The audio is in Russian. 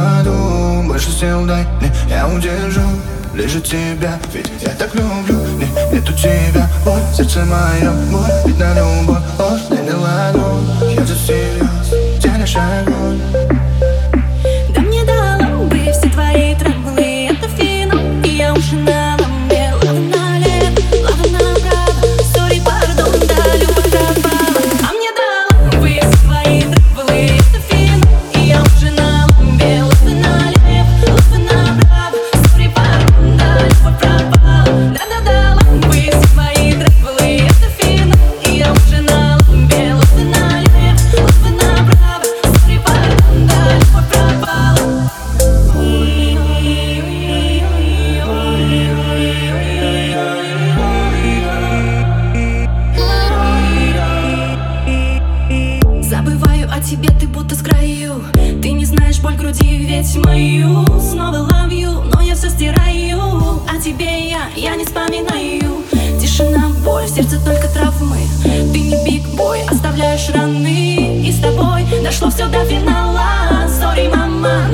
ладу, больше сил дай мне, я удержу лишь от тебя, ведь я так люблю. Нету тебя, боль, сердце мое, боль, ведь на любовь ложь, дай мне ладу. Я за серьез, тянешь огонь. Да мне дала бы все твои трамблы, это финал, и я уже на ломе. Лава налево, лава направо, сори, пардон, да, любовь пропала. А мне дала бы все твои трамблы, это финал, и я уже на ломе. Лава налево, лава направо, сори, пардон, да, любовь пропала. Да-да, дала бы все твои трамблы, это финал, и я уже на ломе. Лава налево, лава направо, сори, пардон, да, любовь пропала. Забываю о тебе, ты будто с краю. Ты не знаешь боль груди, ведь мою. Снова love you, но я все стираю. О тебе я не вспоминаю. Тишина, боль, в сердце только травмы. Ты не биг-бой, оставляешь раны. И с тобой дошло все до финала. Сори, мама.